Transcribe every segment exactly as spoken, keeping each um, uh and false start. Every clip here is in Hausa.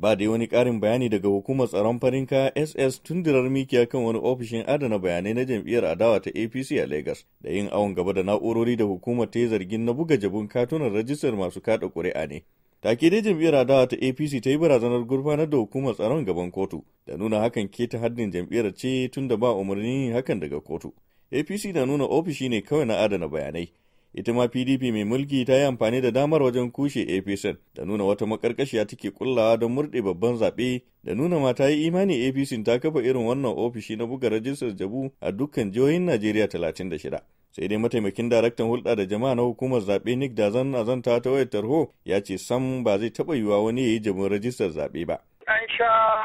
Ba dai wani ƙarin bayani daga hukumar tsaron farin kaya S S tundurar mikiya kan wani ofishin adana bayanai na jam'iyyar adawa ta A P C a Lagos da yin awon gaba da na'urori da hukumar ta yi zargin na buga jabun katunan rajistar masu kada ƙuri'a ne. Take dai jam'iyyar adawa ta A P C ta yi barazanar gurfanar da hukumar tsaron gaban kotu da nuna hakan keta haddin jam'iyyar ce tun da ba umarnin hakan daga kotu. A P C na nuna ofishi ne kawai na adana bayanai. Ita ma P D P mai mulki ta yi amfani da damar wajen kushe A P C da nuna wata makarkashiya take kullawa don murɗe babban zaɓe da nuna ma ta yi imani A P C ta kafa irin wannan ofishi na buga rajistar jabu a dukkan jihohin Najeriya talatin da shida. Sai dai mataimakin daraktan hulɗa da jama'a na hukumar zaɓe Nick Dazan azanta ta wayar tarho ya ce sam ba zai taɓa yiwuwa wani ya yi jabun rajistar zaɓe ba. An sha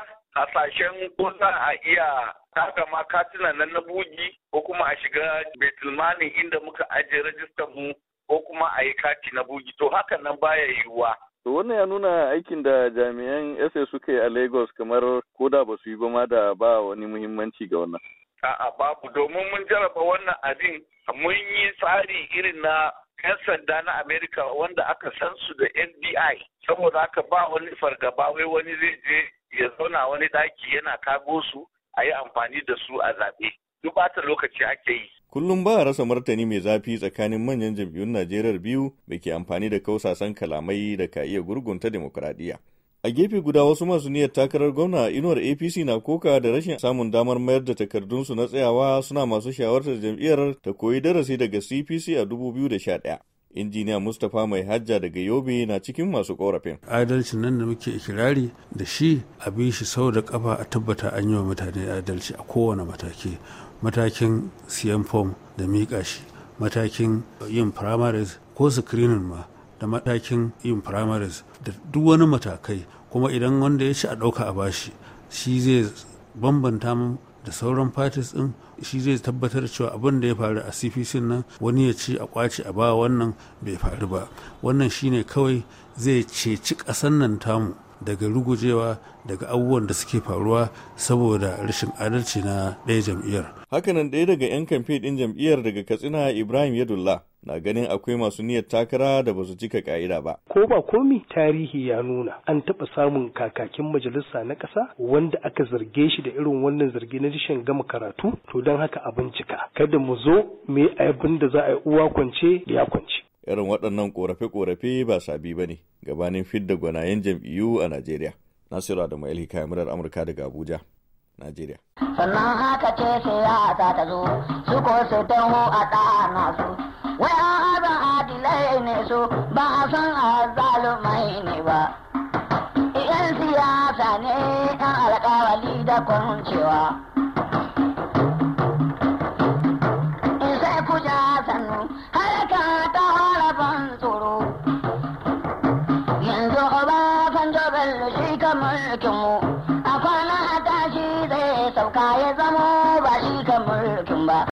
hasashen ko za a iya haka ma katunan nan na bugi ko kuma a shiga betulmanin inda muka ajiye rajistar mu ko kuma a yi kati na bugi to hakan nan baya yiwuwa. To wannan ya nuna aikin da jami'an S S suka yi a Lagos kamar koda ba su yi ba ma da ba wani muhimmanci ga wannan. A'a babu domin mun jarraba wannan abin mun yi tsari irin na 'yan sanda na Amerika wanda aka san su da F B I saboda haka ba wani fargaba wai wani zai je ya zauna wani daki yana kago su a yi amfani da su a zaɓe. Duk bata lokaci ake yi. Kullum ba a rasa martani mai zafi tsakanin manyan jam'iyyun Najeriya biyu da ke amfani da kausasan kalamai da ka iya gurgunta demokuraɗiyya. A gefe guda wasu masu niyyar takarar gwamna a inuwar A P C na koka da rashin samun damar mayar da takardunsu na tsayawa suna masu shawartar jam'iyyar ta koyi darasi daga C P C a dubu biyu da sha ɗaya. Injiniya Mustapha Mai Hajja daga Yobe na cikin masu korafin. Adalcin nan da muke ikirari da shi a bi shi sau da kafa a tabbata an yi wa mutane adalci a kowane mataki. Matakin siyan fom da miƙa shi, matakin yin primaries ko screening ma da matakin yin primaries da duk wani matakai kuma idan wanda ya ci a ɗauka a bashi shi zai bambanta mu da sauran parties ɗin shi zai tabbatar cewa abin da ya faru a C P C nan wani ya ci a kwace a ba wannan bai faru ba wannan shine kawai zai ceci ƙasar nan tamu daga rugujewa daga abubuwan da suke faruwa saboda rashin adalci na ɗaya jam'iyyar. Hakanan ɗaya daga 'yan kamfe ɗin jam'iyyar daga Katsina Ibrahim Yadullah na ganin akwai masu niyyar takara da ba su cika ka'ida ba. Ko ba komi tarihi ya nuna an taɓa samun kakakin majalisa na ƙasa wanda aka zarge shi da irin wannan zargi na rashin gama karatu to don haka a bincika. Kada mu zo mu yi abin da za a yi uwa kwance ya kwance. Irin waɗannan ƙorafe-ƙorafe ba sabi ba ne gabanin fidda gwanayen jam'iyyu a Najeriya. Nasiru Adamu Elhika murar Amurka daga Abuja, Najeriya. Sannan haka ce siyasa ta zo, su ko su taho a ɗana su. Wai an haɗa adilai ne su ba a san azzalumai ne ba. Iyan siyasa ne ɗan alƙawali da kwancewa. In sai ku ja sannu, harka ta haraban tsoro. Yanzu ba kan jobin shi kamar mulkinmu, a kwana a tashi zai sauka ya zamo ba shi kan mulkin ba.